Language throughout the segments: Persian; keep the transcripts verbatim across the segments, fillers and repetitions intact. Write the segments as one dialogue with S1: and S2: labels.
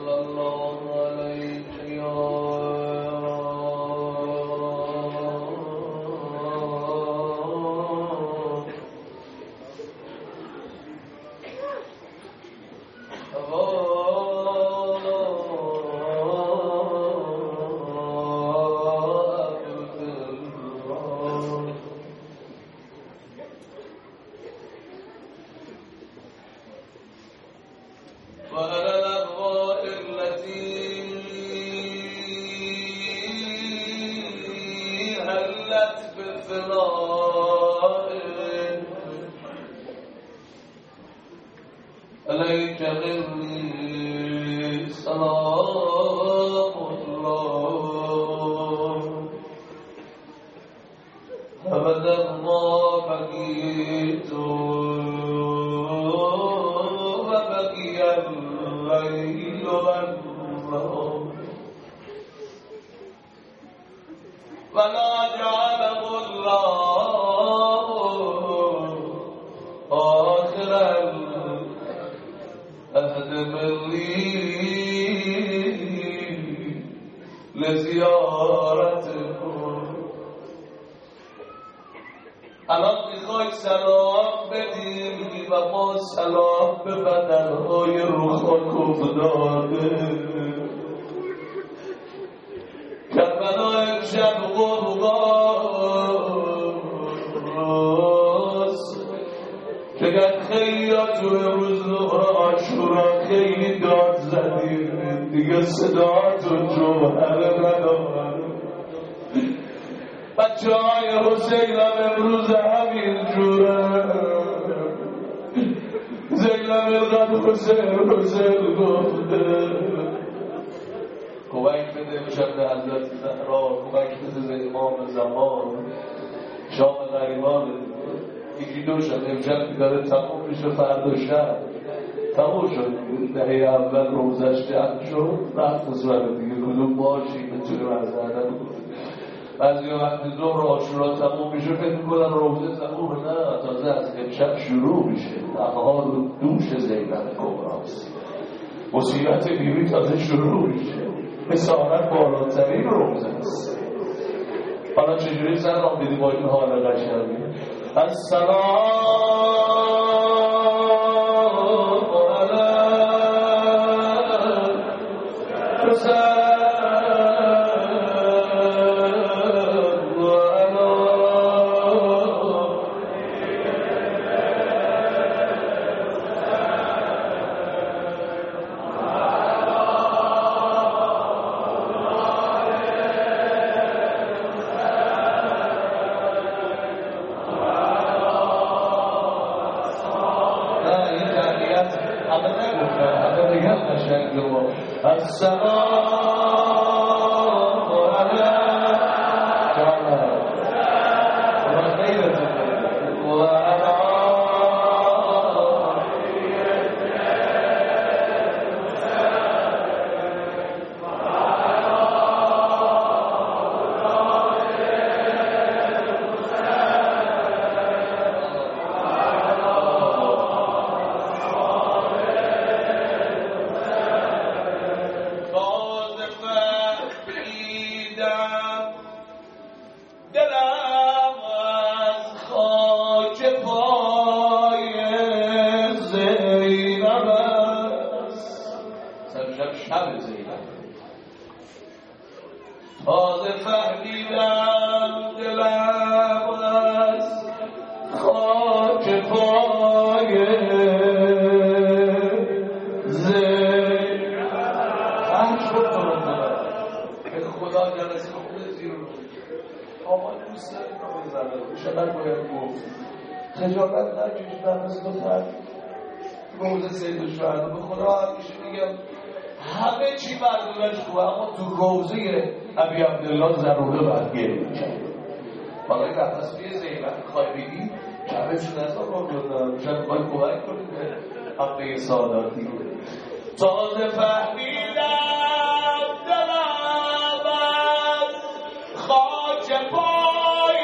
S1: بعضی وقتی ظهر عاشورا تموم میشه فکر میکنن روزه تموم، نه، تازه از امشب شروع میشه. احوال و دوش زینب کبراست، مصیبت بیوی تازه شروع میشه. بسارت بالاترین روزه است. حالا چجوری سر را بیدی با این حال قشنگی السلام تازه فهمیدم دلم از خاک پای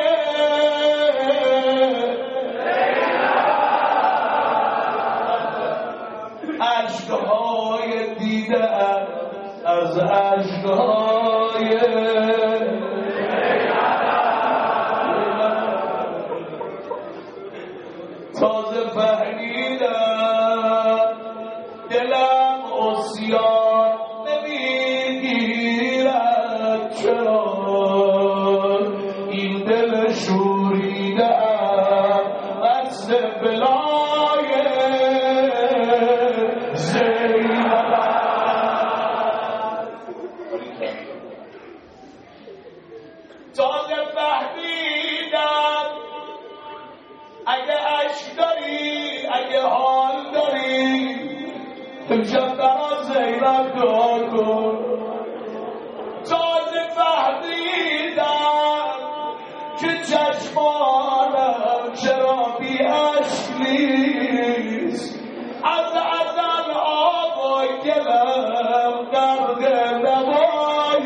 S1: عشقهای دیده از اشکهای تازه فهمیدم دلم عصیان نمیگیرد چرا این دل شوریدم قصد بلای زینب تازه فهمیدم اگه عشق داری اگه حال داری امشب برا زینب دعا کن تازه فهمیدم که چشمانم چرا بی عشق نیست از ازل آب و گلم درد نوای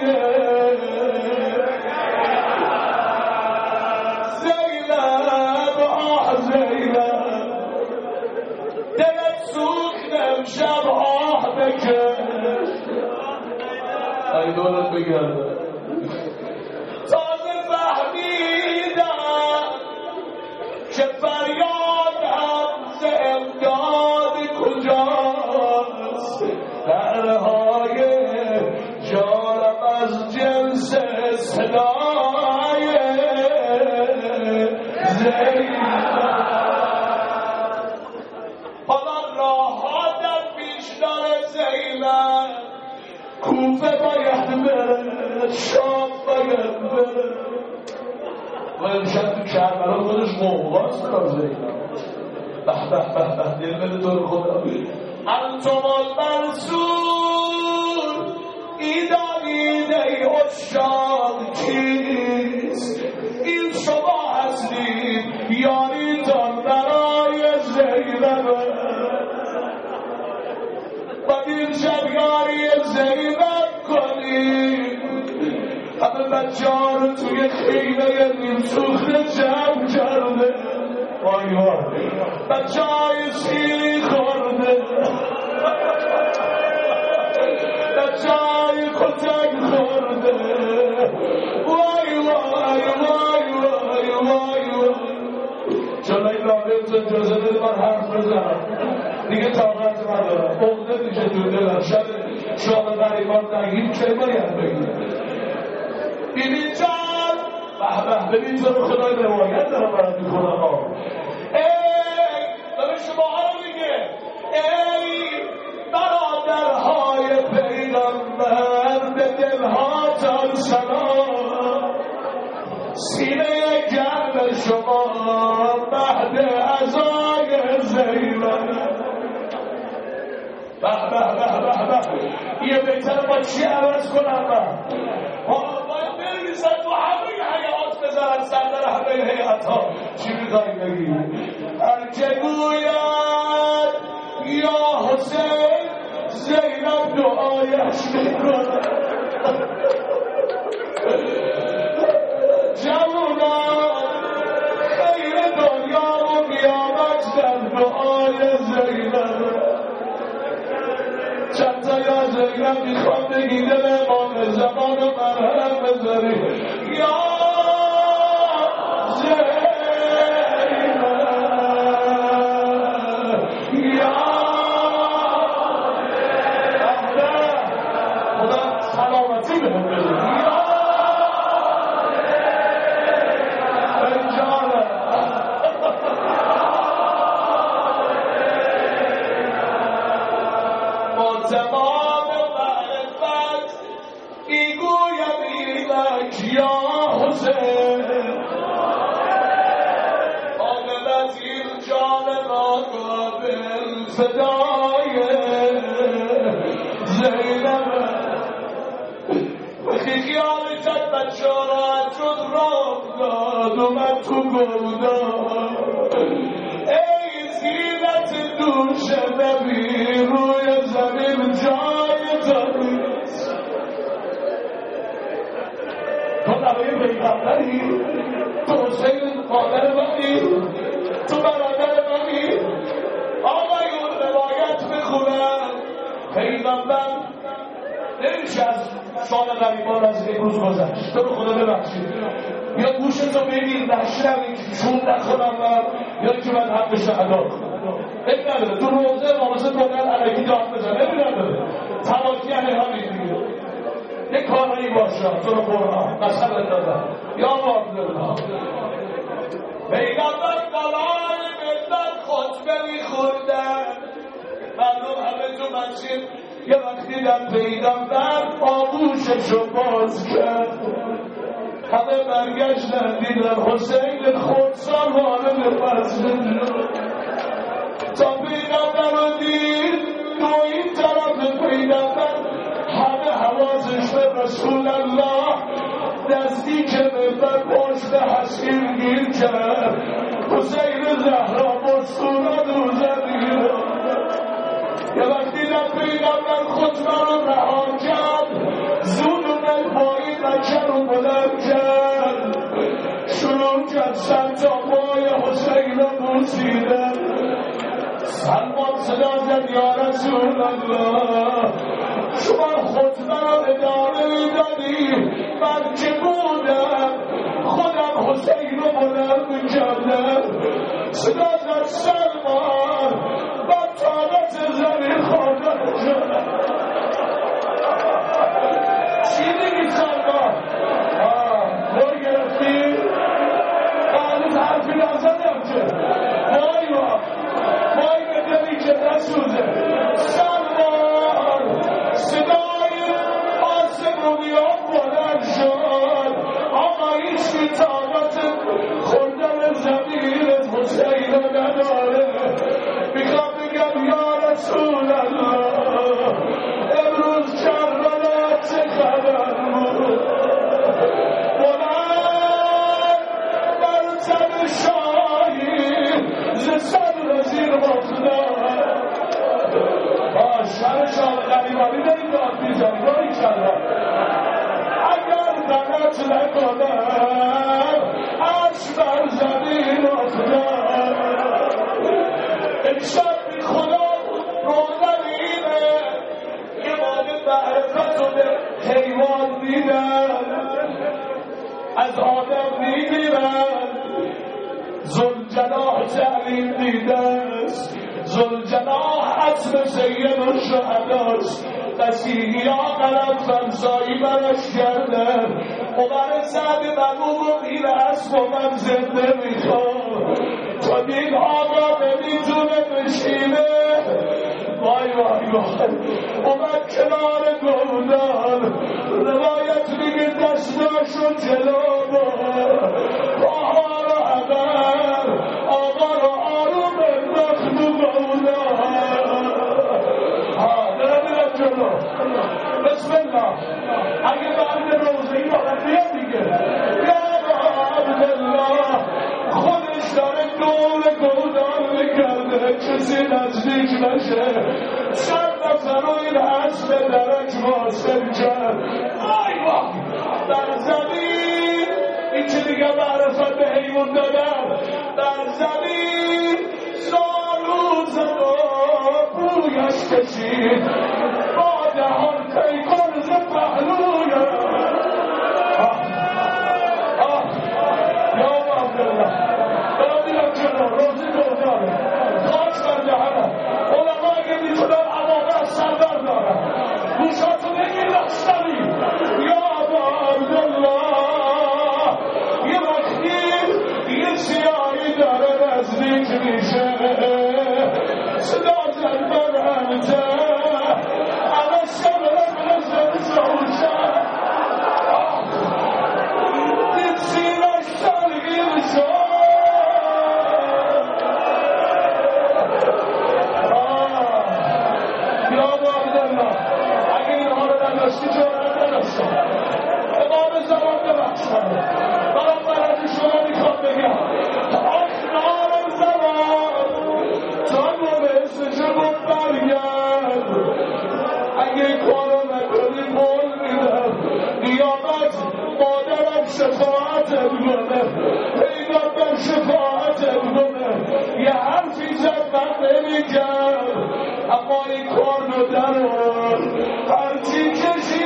S1: زینب آه زینب دلت سوخت امشب آه بکش ای دولت بگرده تازه فهمیدم که فریادم ز امداد کجاست درهای جانم از جنس صدای زینب حالا راه در پیش داره زینب کوفه باید بره شام باید بره و امشب تو کربلا خودش موقعاست برا زینب به به به به دل بده تو رو خدا انتم المنصور ایدانید ای عشاق کیست این شما هستید یاریتان برای زینب و این شب یاری زینب کنید همه بچه ها رو توی خیمه نیم سوخته جمع کرده وای وای بچه های شیری خورده بچه های کتک خورده وای وای وای وای وای وای چون این رابط اجازه بده من حرف بزنم دیگه طاقت ندارم عقده میشه تو دلم شب شام غریبان نگیم چه باید بگیم بیبی جان به به ببین تو رو خدای روایت دارم برات میخونم ها ای داره شما ها رو میگه ای برادرهای پیغمبر به دلهاتان سلام سینه گرم شما بعد ازای زینب به به به به به یه بهتر با چی عوض کنم من باید بنویسن تو همه حیات بذارن سردر همه حیات ها چی میخوایی بگی هر که گوید یا حسین زینب دعایش میکنه جوانان خیر دنیا و قیامت در دعای زینب چند تا یا زینب میخوام بگی دل امام زمان و مرهم بذاری یا زینب یا خدا سلامتی بهم بده یا ای جانم تمام معرفت میگویم اینک یا حسین عاقبت این جان ناقابل فدای زینب وقتی خیالشت بچه را شد راه داد اومد تو گلدان ای زینت دوش نبی روی زمین جای داریست تو نبی پیغمبری تو حسین مادر منی تو برادر منی آقایون روایت بخونن پیغمبر نمیشه از شان غریبان از امروز گذشت. تو رو خدا ببخشید، یا گوشتو بگیر نشنوی چون نخونم من، یا که من حقش ادا کنم. این نداره تو روزه ناموزه کنن علیکی داد بزن، این نداره تماکی همین همین دیگه. یک کارایی باشه تو رو قرآن مثلا دادم یا مردم پیغمبر قلال ملت خطبه میخوردن، مردم همه تو مسجد. یه وقتی در پیغمبر آغوششو باز کرد، همه برگشتن دیدن حسین خودسان وارد مسجد شد. تا پیغمبر رو دید دو این طرف پیغمبر، همه حواسش به رسول الله نزدیک منبر پشت حسیر گیر کرد. حسین زهرا مستورد رو زدگیر. یه وقتی در پیغمبر خطبه رو رها کرد، زود اومد پایی بچه رو بلند کرد، شروع کرد سر تا پای حسین رو بوسیدن. سلمان صدا زد یا رسول الله، شما خطبه رو ادامه میدادی، من که بودم خودم حسین رو بلند میکردم. صدا زد سلمان، من طاقت زمین خواندن شدم. چی دیگی سلمان؟ آه بای گرفتی؟ هنوز حرفی نزدم که وای وای وای به دلی که نسوزه. سلمان صدای آسمونیان بلند شد، آقا هیچی طاقت خوردن زمین حسین رو نداره. میخوام بگم یا رسول الله، امروز کربلا چه خبر بود؟ بلند بر تن شاهی ز صدر زیر مفتاد. آه شهر شاه غریبانی داریم داد میزنی باری کردم. اگر غلط نکنم عرش بر زمین افتاد. امشب بی خدا روزن اینه، یه موقع معرفت رو به حیوان دیدن، از آدم میگیرن. ذوالجناح تعلیم دیدست، ذوالجناح عصر سید الشهداست. مسیحی ها قلم فرزایی برش کردن. عمر سعد مقوم این اسب و من زنده میخوام، تا دین آقا نمیتونه بشینه. وای وای وای اومد کنار گودان، روایت میگه دستاشو جلو بر، پاها رو عقب، آقا رو آروم انداخت تو گودان. ها دارم میرم جلو. بسم الله. اگه بعد روزه ای آدم بیاد دیگه یا عبدالله، خودش داره دور گودان میکرده کسی نزدیک نشه. چند نفر رو این اسب درک واصل کرد. آی وای در زمین، این که دیگه معرفت به حیوان دادم، در زمین زارو زد و بویش کشید، با دهان پیکر ز پهلوی. یا عبدالله دارم میرم جلو، روزی گودانه خاک بر دهنم. علما اگه میتونن علاقه از سردر دارم، گوشاتو بگیر نشنوی. یا عبدالله یه وقتی یه سیاهی داره نزدیک میشه، صدا زد بر همزه، همه شبه نزد زوجه. دید سینش سرگیر شد. یا عبدالله اگه اینها رو نداشتی جورت نداشتم. امام زمان ببخشم برام برای شما میخوام بگم آخنار زمان تا نوستش بود برگرد. اگه کارو نکنی قول میدم قیامت مادرم شفاعتت کنه، پیغمبر شفاعتت کنه. یه حرفی زد من نمیگم، اما این کار رو در هرچی کشی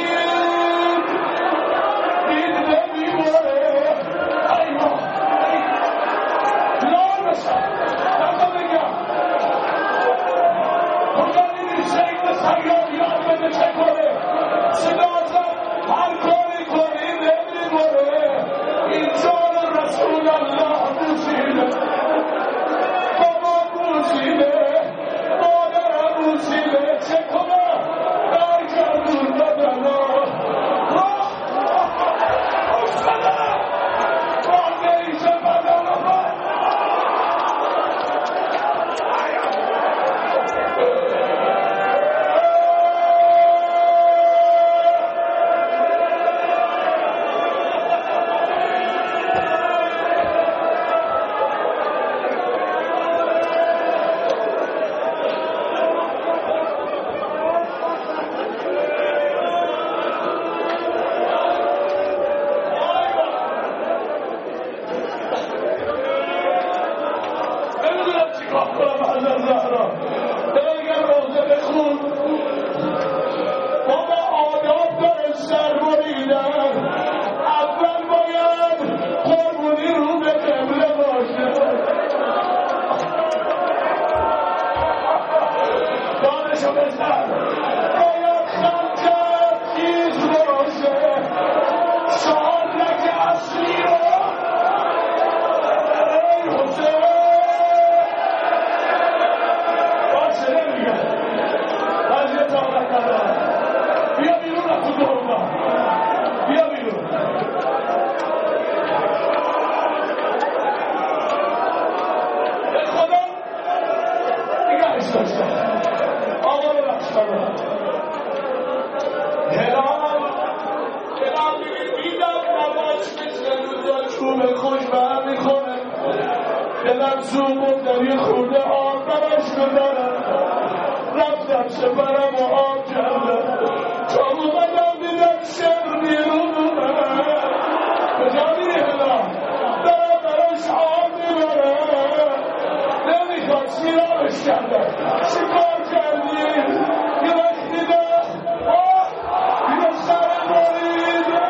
S1: خوبه خوش به هم میخونه دلم زوم گفتم یه خورده آب براش ببرم رفتم سپرم و آب کردم تا اومدم دیدم شهر بیرونه کجا میری هلا دارم براش آب میبرم نمیخواد سیرابش کردم چیکار کردی یه وقت دیدم آه یه سر بریده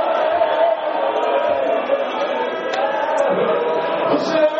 S1: حسین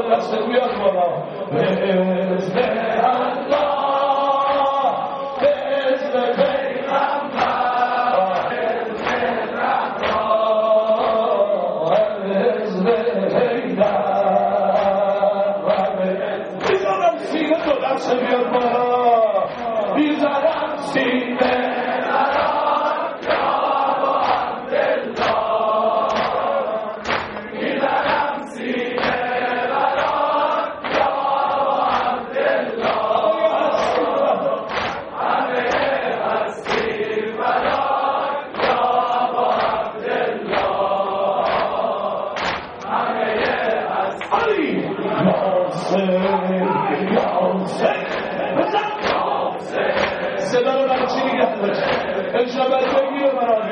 S1: دست بیاد بالا به اذن الله به اذن پیغمبر به اذن رحمان به اذن پیغمبر بیزارم سینه تو دست بیاد بالا بیزارم سینه صدا رو برای چی نگه داشت انشاءالله بگیر مرادی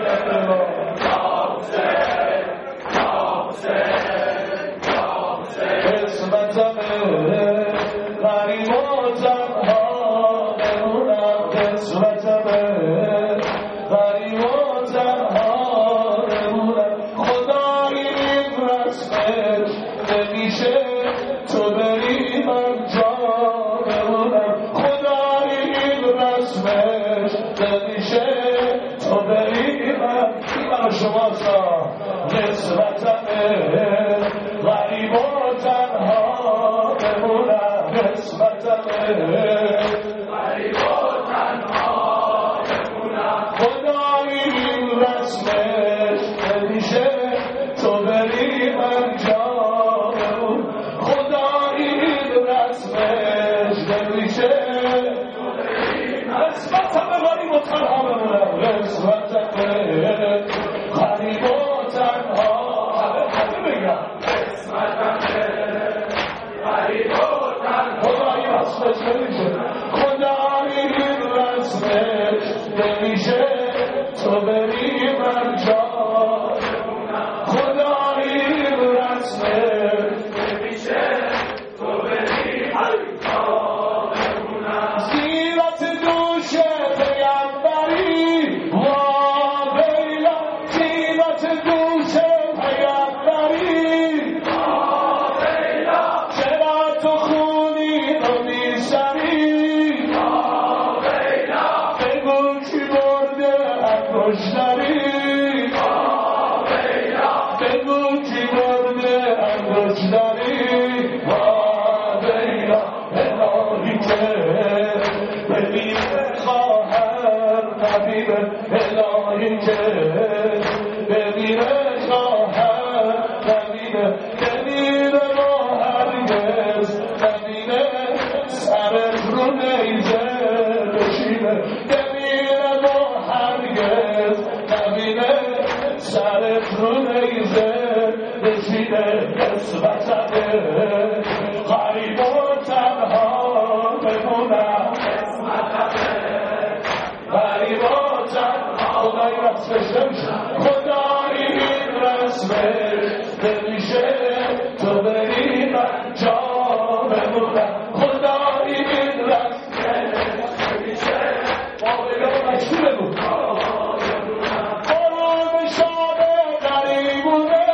S1: قسمتم غریب و تنها بمونم قسمتم غریب و تنها بمونم خدایی این رسمش نمیشه تو بری من جا بمونم خدایی این رسمش نمیشه تو بری من من شما سا قسمتم غریب و تنها بمونم قسمتم غریب و تنها بمونم خدایی این رسمش نمیشه تو بری من جا بمونم خدایی این رسمش نمیشه تو بری قسمتم غریب و تنها بمونم قسمتم غریب و تنها همه بگم خدایی رسمش نمیشه خدایی این رسمش نمیشه تو بری من جا خدایی این رسمش نمیشه تو بری من جا سیرت دوش پیغمبری وا بیلا سیرت دوش پیغمبری الهی که بمیره خواهر نبینه بمیره ما هرگز نبینه سرت رو نیزه بشینه بمیره ما هرگز نبینه سرت رو نیزه بشینه قسمتمه غریب و تنها بمونم غریب و خدایی رسمش نمیشه خدایی این رسمش نمیشه تو بری من جا بمونم خدایی این رسمش نمیشه با بگم مشکو بگو قرون شاب غریبونه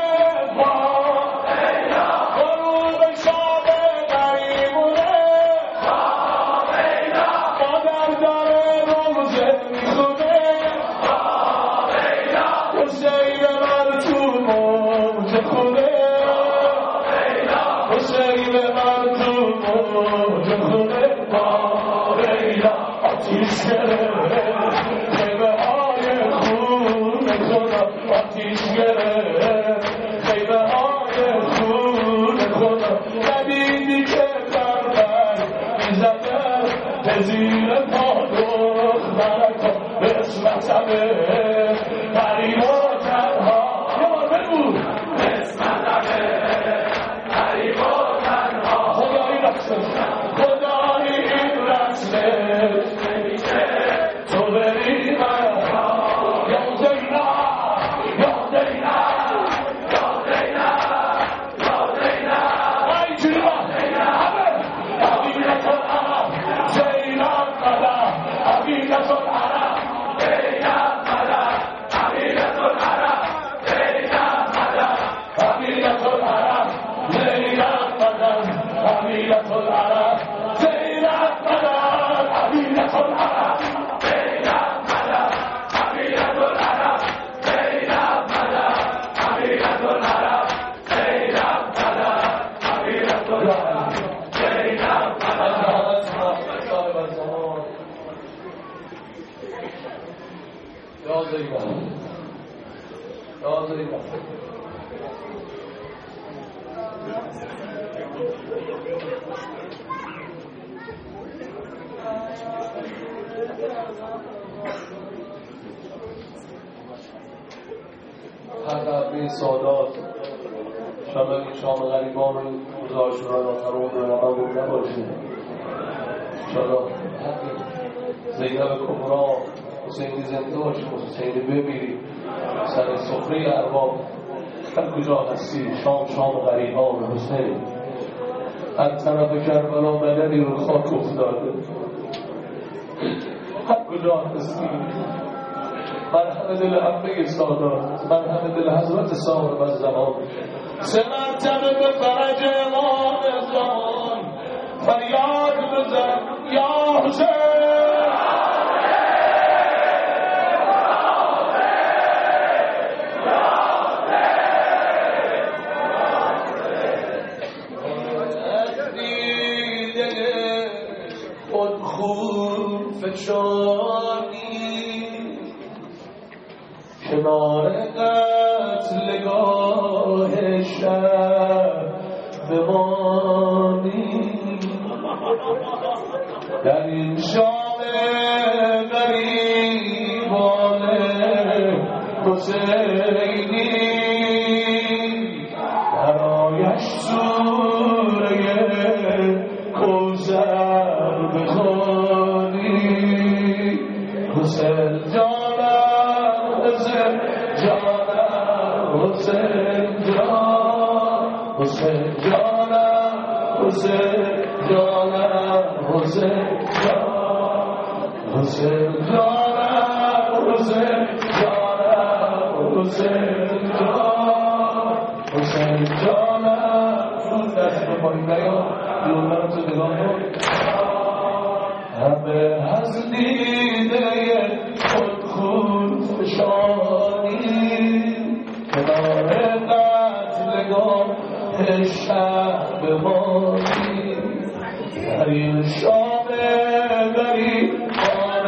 S1: قرون شاب غریبونه مادر داره روزه میخونه حسین من تو موج خونه حسین من تو موج خونه با لیلا آتیش گرفت خیمه های خون خدا آتیش گرفت خیمه های خون خدا ندیدی که بربر میزده به زیر پا دخترک قسمتمه غریب و تنها یه بار بگو قسمتمه غریب و تنها خدایی رسمش خدایی این رسمش نمیشه تو بری من یا دینا یا دینا یا دینا یا دینا ای جینا همه حقیقت العرب زینب قدم حقیقت العرب زینب قدم حقیقت العرب زینب قدم حقیقت العرب زینب قدم حق سادات شما این شام غریبان و مزاشوران و تمام رو نمون نباشه انشاءالله حق زینب کبرا حسینی زنده باشه حسینی بمیری سر سفره ارباب هر کجا هستی شام شام غریبان حسین از طرف کربلا مدنی رو خاک افتاده هر کجا هستی مرحمه دل همه سادات مرحمه دل حضرت صاحب از زمان سه مرتبه به فرج امام زمان فریاد بزن یا حسین خود خون فشانی کنار قتلگاه شب بمانی در این شام غریبان حسینی برایش سوره کوثر بخوانی حسین جانم حسین جانم حسین جان حسین جانم حسین جانم حسین جان حسین جانم حسین جانم حسین جان حسین جانم اون دست بپایی نیا دیونم تو نگاه کن همه از دیده خود خون فشانی کنار قتلگاه شب بمانی در این شام غریبان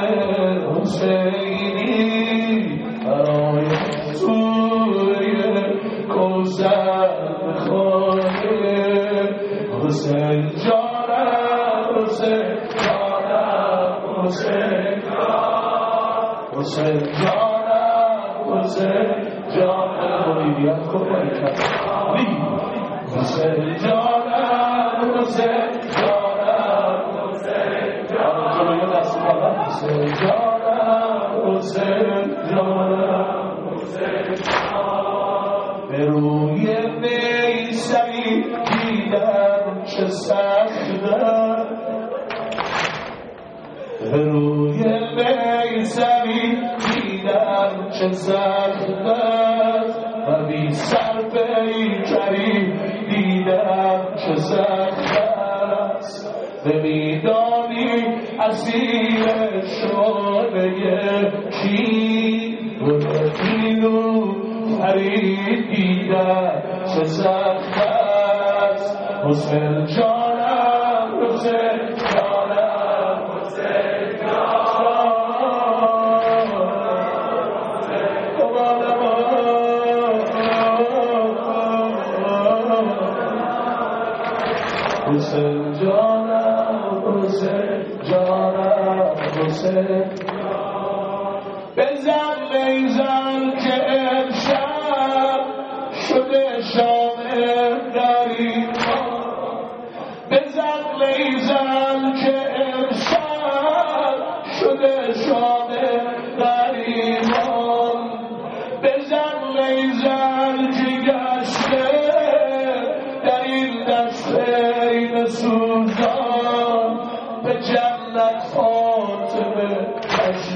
S1: حسینی برای سوره کوثر بخوانی حسین جانم حسین جانم حسین جانم حسین جانم حسین جانم مریدیت کو باریکت حسین جانم حسین جانم حسین جانم جلوی دست بلند حسین جانم حسین جانم حسین جانم به روی میسری دیدم چه سخته به روی میسری دیدم چه سخته و بی سر پیکری دیدم چه سخت است نمیدانی اسیر شده کی گلینو فرید دیدم چه سخت است حسین جانم حسین جانم حسین حسین جانم حسین جانم حسین بزن بیزن که امشب شده شام غریبان بزن بیزن که امشب شده شام غریبان بزن بیزن که گشته در این دست سوزان به جنت فاطمه مجد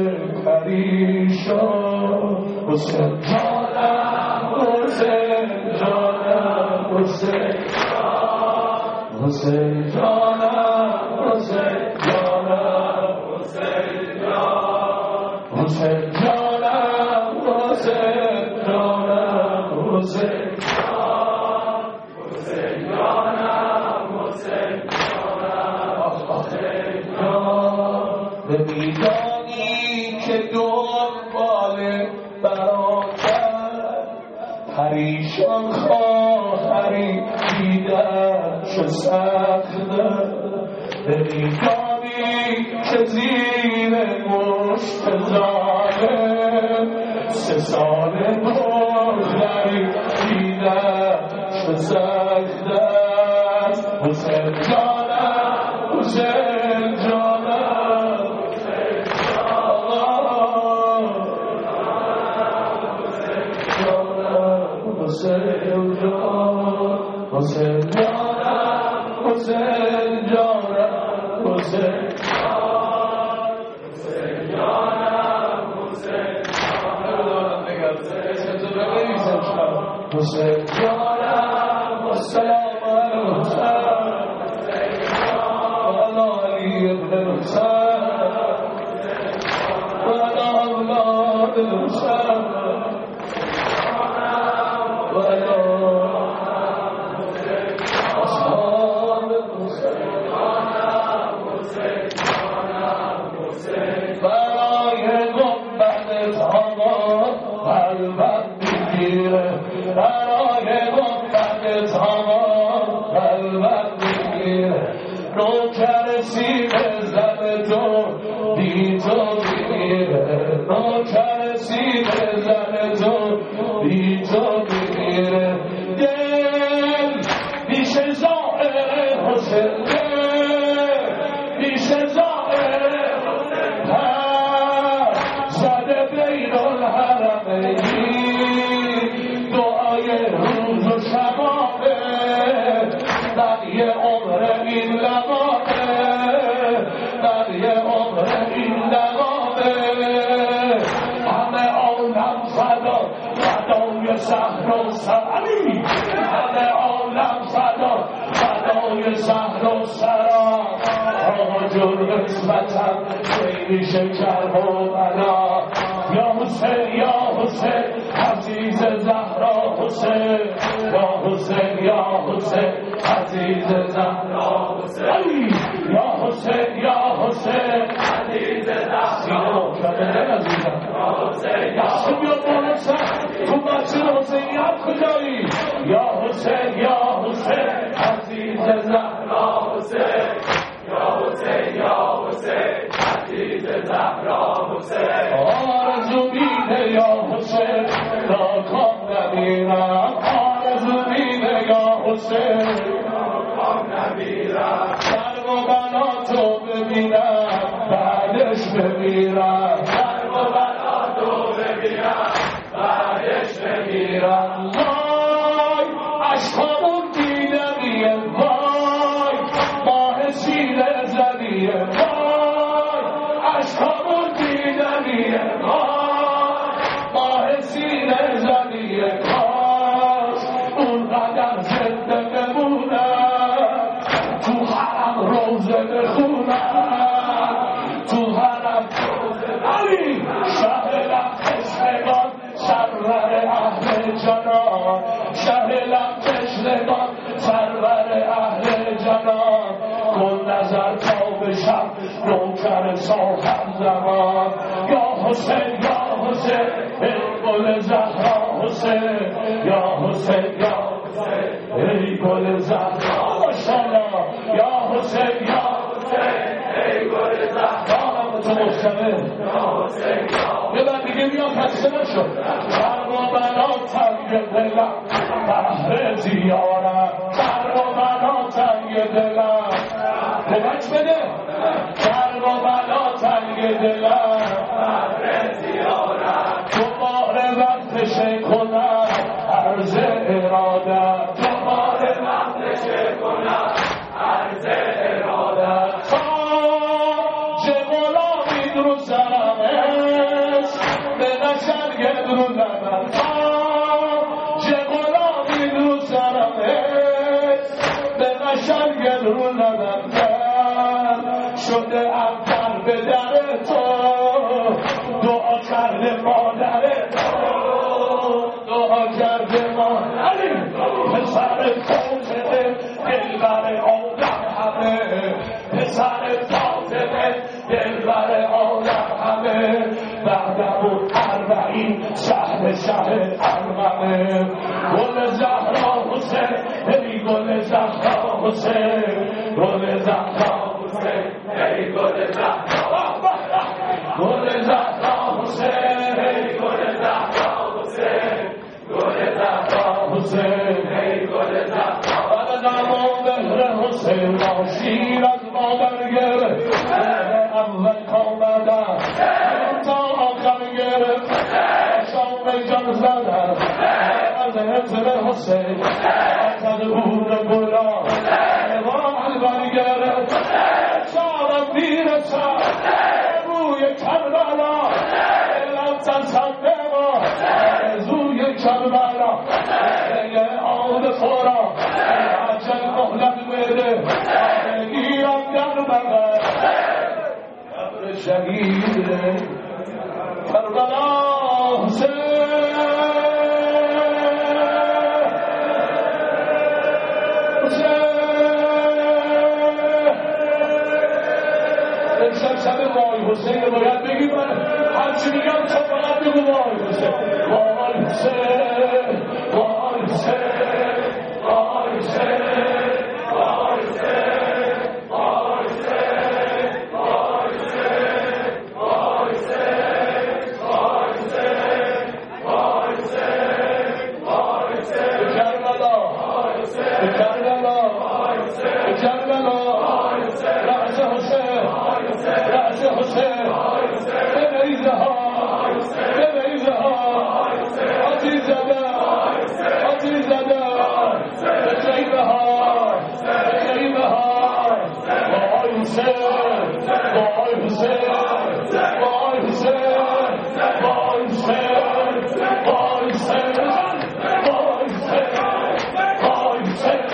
S1: پریشان حسین جانم حسین جانم حسین حسین جانم حسین جانم حسین جانم حسین جانم حسین جانم حسین ایشان خواهری دیدن چه سخته بریدانی که زیر مشت ظالم سه سال دختری دیدن چه سخته است حسین جانم حسین جانم حسین جانم حسین جانم حسین جانم حسین حسین جانم السلام علی علی ابن حسین وعلى اولاد الحسین وعلى اصحاب الحسین برای گنبد تمام قلبم میگیره برای گنبد تمام قلبم میگیره نوکر سیب زن تو بی تو میگیره نوکر سیب زن تو بی تو میگیره دل میشه زائر حسین دل میشه زائر زده بین الحرمینی دعای روز و شبانه بقیه عمر این لبانه بقیه عمر این لبانه همه عالم فدا فدای صحرا و سرا همه عالم فدا فدای صحرا و سرا آجر قسمتم خیلی شکر و بلا یا حسین یا حسین عزیز زهرا حسین یا حسین یا حسین عزیز زهرا حسین یا حسین یا حسین عزیز زهرا یا حسین دستو بیا بالا سر تو مسجد حسینیت کجایی یا حسین یا حسین عزیز زهرا حسین یا حسین یا حسین عزیز زهرا حسین آرزو میده یا حسین ناکام نمیرم آرزو میده یا حسین ناکام نمیرم درد و بلا تو ببینم بعدش بمیرم درد و بلا تو ببینم بعدش بمیرم وای عشقامون دیدمیه وای ماه سیره زدیه وای عشقامون دیدمیه وای ماه سیره زدیه کاش اون قدر زنده بمونم تو حرم روزه بخونم تو حرم علی شهرم تشنگان سرور اهل جنان شهرم تشنگان سرور اهل جنان کن نظر تا بشم نوکر صاحب زمان یا حسین یا حسین ای گل زهرا حسین یا حسین یا حسین ای گل زهرا ماشاءالله یا حسین یا حسین ای گل زهرا تو مستمر یا حسین یه بعد دیگه بیا خسته نشد سر و بنا تنگ دلم بحر زیارم سر و بنا تنگ دلم کمک بده سر و بنا تنگ دلم بحر زیارم تو بار وقتشه کنم عرض اراده تو بار وقتشه کنم عرض اراده رو سرمش به نشرگد رو لبن چه غلامی رو سرمش به نشرگد رو لبن شده اول به در تو دعا کرده مادر تو دعا کرده مادر پسر فاطمه دلبر آدم همه پسر فاطمه دلبر آدم همه بعد بود اربعین شهر شهر ارممه گل ای گل زهرا حسین گل زهرا حسین ای گل زهرا گل زهرا حسین ای گل زهرا حسین گل زهرا حسین ای گل زهرا نام مهر حسین را شیر از مادر گرفت اول کامدن تا آخر گرفت شام جان زدن از حسن حسین از بور گلا وال برگرفت شام پیر شام روی کربلا لبزن سنده ما زوی کربلا یه آد خورا عجل مهلت بده گیرم در بغل قبر شهید کربلا حسین امشب شب وای حسین باید بگی من هرچی میگم تو باید بگو وای حسین وای حسین وای حسین وای حسین وای حسین وای حسین وای حسین وای حسین وای حسین وای حسین وای حسین کربلا کربلا کربلا رأس حسین رأس حسین به نیزها به نیزها آتیش زده آتیش زده به جیبه ها به جیبه ها وای حسین وای حسین وای حسین وای حسین وای حسین وای حسین وای حسین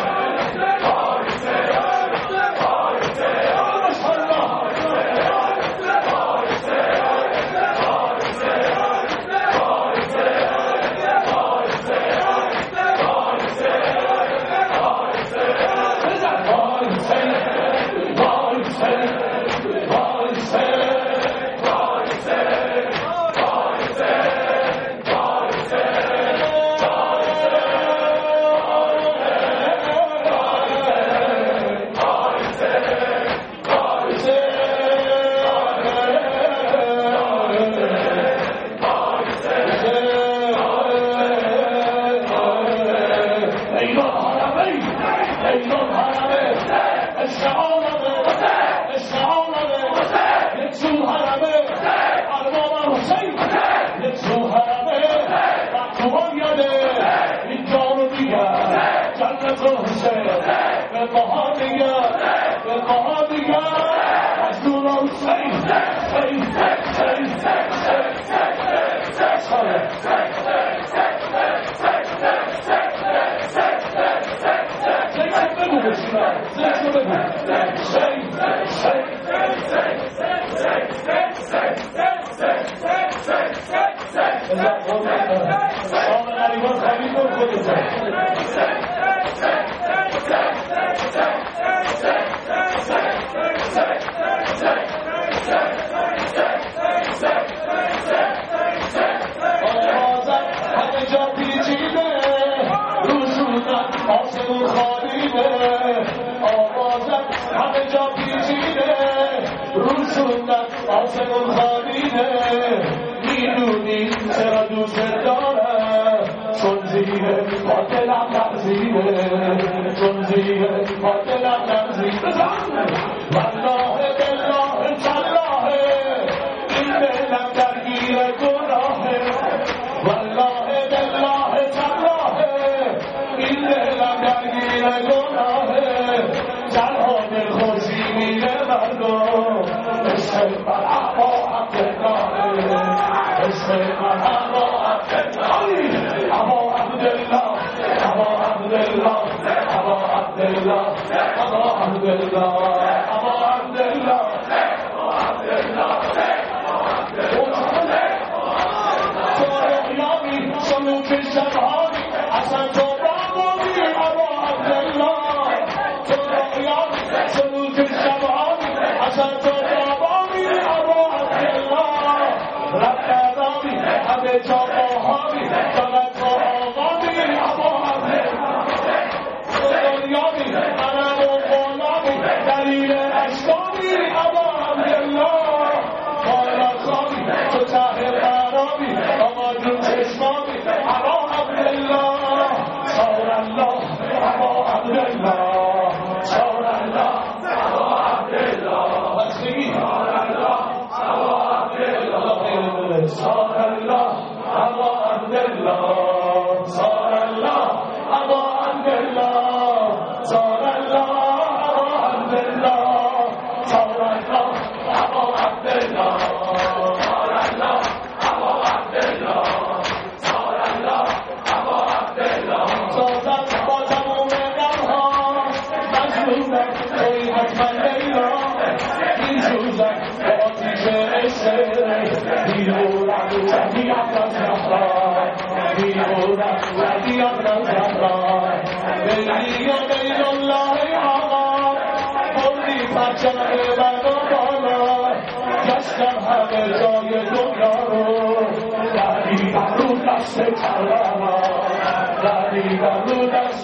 S1: ابا عبدالله صار الله ابا عبدالله بسیاری صار الله ابا عبدالله صار الله ابا عبدالله صار الله ابا عبدالله صار الله ابا عبدالله صار الله ابا عبدالله صار الله ابا عبدالله صار الله ابا عبدالله صادت با تمام غمها مظلومت توی حتما لیلا این سوزد به آتیش عشق بیرونم وحدیت از زهرا بیرونم وحدیت از زهرا بیلی و بیل الله آقا بردی پرچم بر و بالا گشتم همه جای دنیا رو دریدم رو دست کربلا دریدم رو دست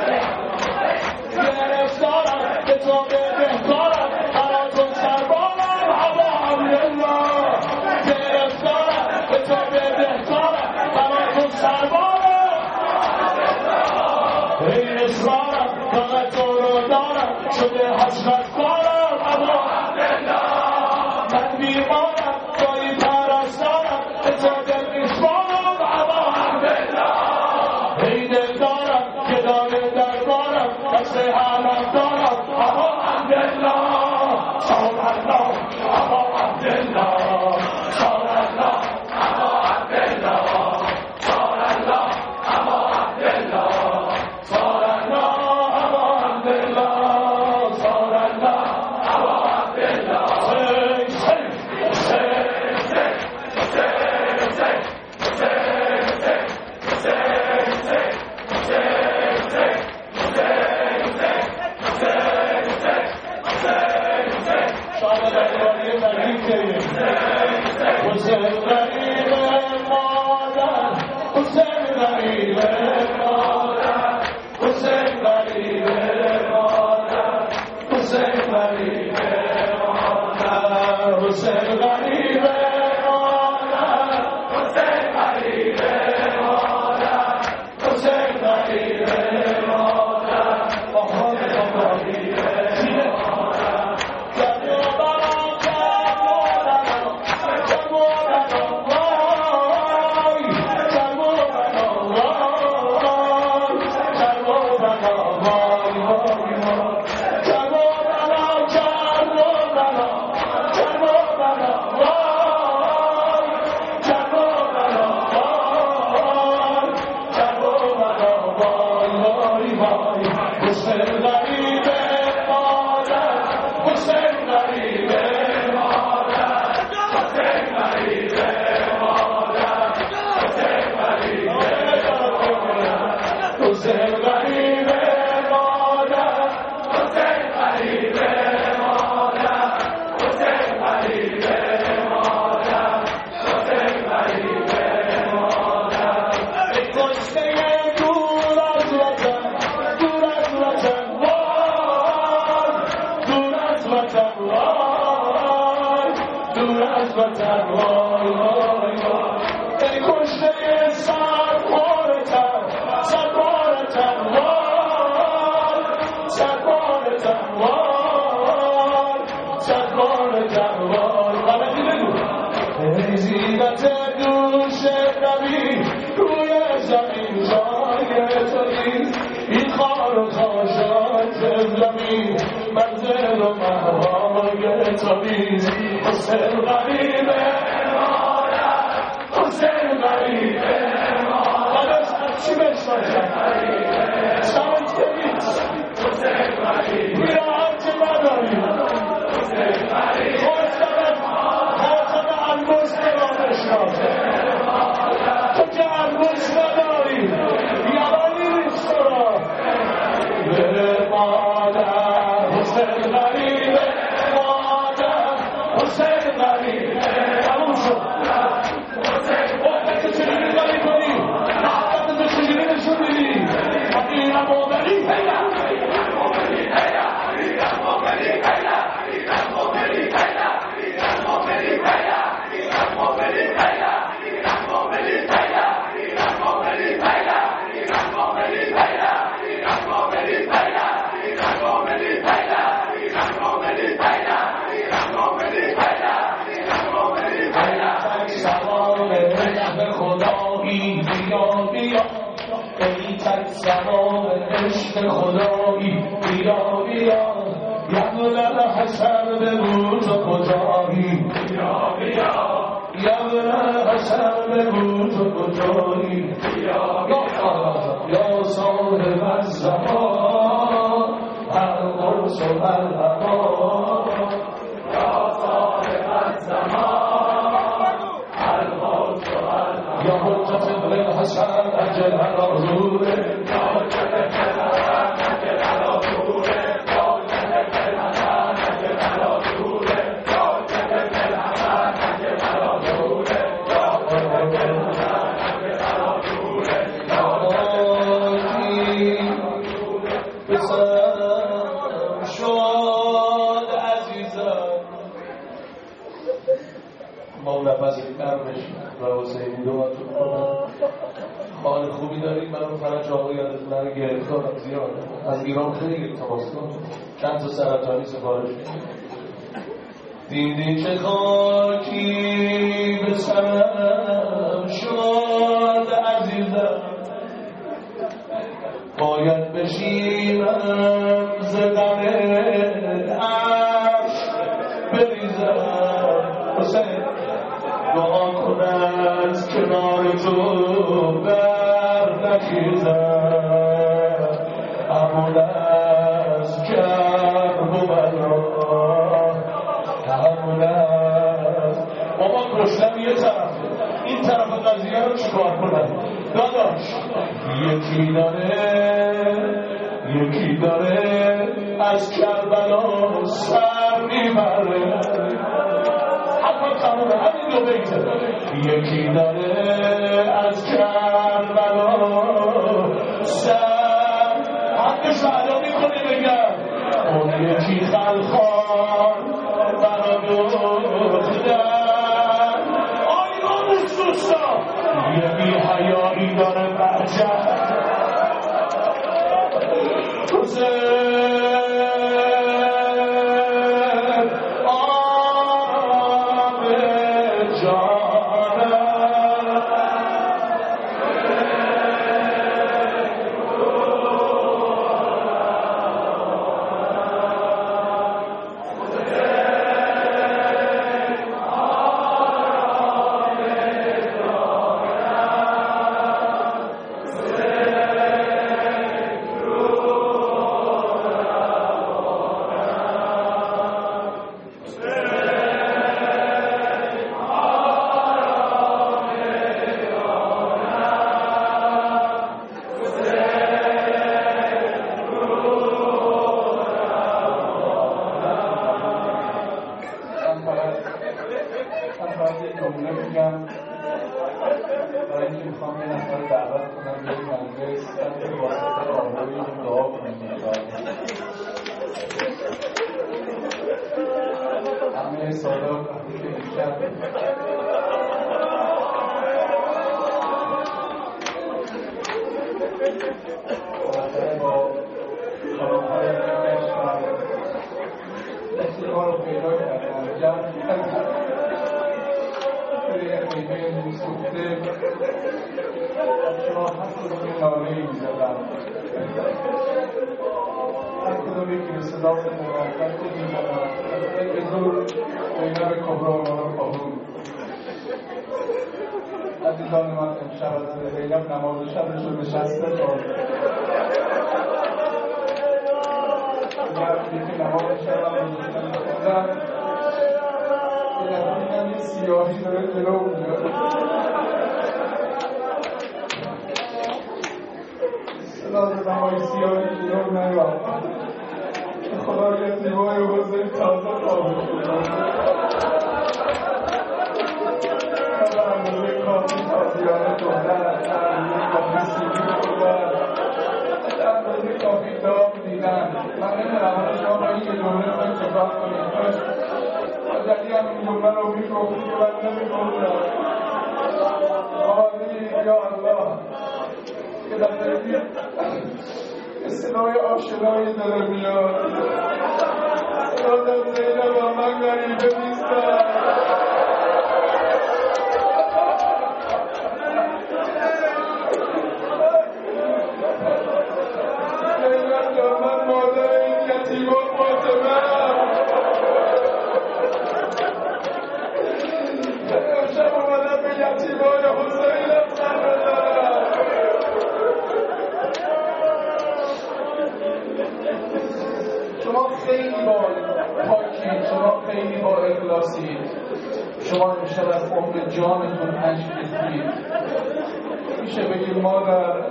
S1: گرفتارم به تو به بهتارم براتون سربارم ابا عبدالله گرفتارم به تو به بهتارم براتون سربارم این اصرارم فقط تو رو دارم شده حسرت کارم ابا عبدالله من بیمارم توی پرستارم به تو دل میسپارم ابا عبدالله ای دل دارم که داره دربارم دست حالم دارم ابا عبدالله صار الله ابا عبدالله صار الله ابا عبدالله صار الله ابا عبدالله صار الله ابا عبدالله صار الله ابا عبدالله حسین غریب مادر حسین غریب مادر حسین غریب مادر حسین غریب مادر حسین غریب مادر حسین غریب مادر حسین غریب مادر محمد غریب حسین غریب مادر حسین غریب مادر چی بشناشم سمت کنید حسین غریب میرم چه نداریم حسین غریب خواستم خواستم انگوش را بشناسه تو که انگوش نداری یوانی نیست را به مادر حسین غریب حسین غریب تموم شد حسین وقت چجوری داری کنی وقت تو چجوری نشون میدی حقیقت مومنی پیدا حقیقت مومنی پیدا حقیقت مومنی پیدا حقیقت مومنی پیدا حقیقت مومنی پیدا حقیقت مومنی پیدا حقیقت مومنی پیدا حقیقت مومنی پیدا حقیقت مومنی پیدا تمام عشق خدایی بیا بیا یبن حسن بگو تو کجایی بیا بیا یبن حسن بگو تو کجایی بیا بیا یا صاحب الزمان القدس و الهوا یا صاحب الزمان القدس و الهوا یا حجت ابن الحسن اجل علی حضوره یا حجت ابن الحسن اجل علی حضوره یا حجت ابن الحسن اجل علی حضوره یا حجت ابن الحسن اجل علی حضوره یا حجت ابن الحسن اجل علی حضوره یا حاجی بسرم شد عزیزم ما نفس کم بشیم و حسینی دواتون کنم حال خوبی داریم. من فرج آقا یادت من گرفتارم زیاد از ایران خیلی تماس کنم چند تا سرطانی سفارش دیدی چه خاکی به سرم شد عزیزم باید بشینم زدم عرش بریزم حسین دعا کند کنار تو بر نخیزم همون از کرب و بلا همون از بابا کشتم یه طرف این طرف قضیه رو چیکار کنم داداش یکی داره یکی داره از کربلا سر میبره حتی تمومه همین دو بیته یکی داره از کربلا سر حقش علا میکنه بگم اون یکی خلخان برا دختر آیا دوستا یه بی حیایی داره برجه عزیزان من امشب از زینب نماز شبش رو نشسته دار یکی نماز شب هم بزرگتن خوندن یه سیاهی داره جلو میاد صلاح نمای سیاهی جلو نیاد خدا یه زیبای حسین تازه قابل شد کافی تازیانه دولن از تحریمی کافی سیدی بودن اندازه کافی دام دیدن من نمیدونم حالا شما با این یه جمله خواهی چکار کنید کاش آجلی هم این جمله رو میگفتی که من نمیگفتم آقایی یا الله که دفعه دید اصطلاحی آشنایی داره میاد یادم زینب با من غریبه نیستم
S2: خیلی با پاکی، شما خیلی با اخلاصید، شما امشب از عمر جانتون اشک ریختید. میشه بگید مادر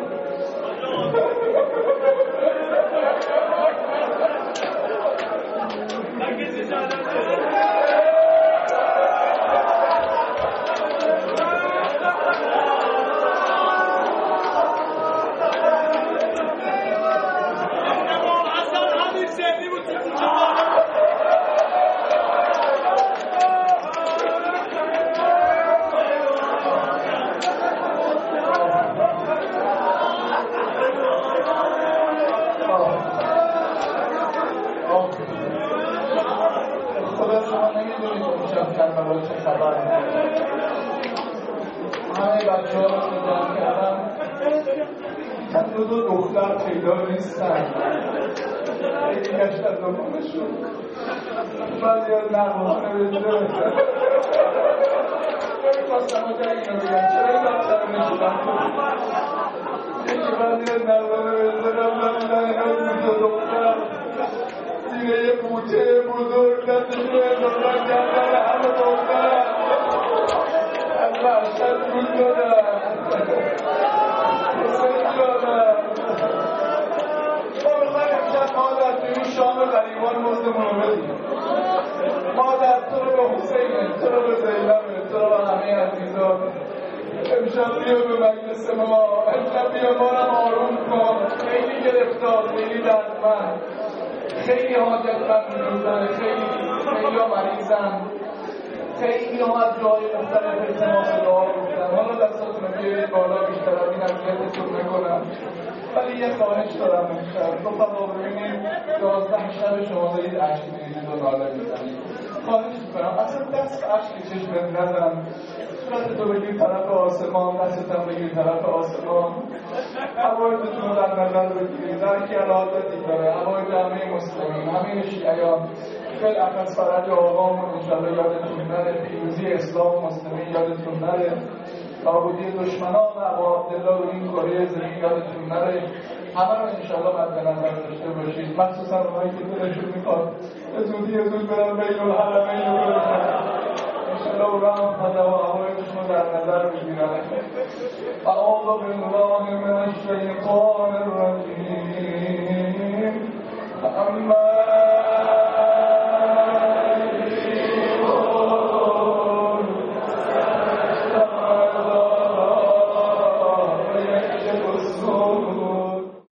S2: دو دو دختر پیدا نیستن، خیلی گشتن دنبالشون، بعضی از نقمهانه بهتره خواستم ها جایی اینو بگم چرا این دختر رو نشدن یکی بعضی از نقمهانه بهتره بودن اینا دو دو دختر دیگه یه بوته بزرگ دستشون اضافه کردن همه دختر از وحشت بود دادن ما میخوایم امشب مادر توی این شام غریبان مزدمون رو بدیم. مادر تو رو به حسینه، تو رو به زینبه، تو رو به همه عزیزان امشب بیا به مجلس ما، امشب بیا ما رو آروم کن. خیلی گرفتار، خیلی دردمند، خیلی حاجتمند می‌روزن، خیلی خیلی ها مریضن، خیلی ها از جای مختلف التماس دعا گفتن. حالا دستاتون رو بیارید بالا، بیشتر از این اذیتتون نکنم، ولی یه خواهش دارم امشب. رفقا ببینید دوازده شب شما دارید اشک می‌ریزید و ناله می‌زنید. خواهش می‌کنم اصلا دست اشک چشمت نزن، صورتتو بگیر طرف آسمان، دستتم بگیر طرف آسمان، حوایجتون رو در نظر بگیرید. هر کی عادتی داره، حوایج همه مسلمین، همه شیعیان، بالاخص فرج آقامون انشاءالله یادتون نره، پیروزی اسلام و مسلمین یادتون نره، نابودی دشمنان و ابا عبدالله رو این کره زمین یادتون نره. همه رو انشاءالله مد نظر داشته باشید، مخصوصا اونایی که دلشون میخواد به زودی زود برن بین الحرمین رو برسن، انشاءالله اونا هم فضا و هوایشون رو در نظر بگیرن. اعوذ بالله من الشیطان الرجیم.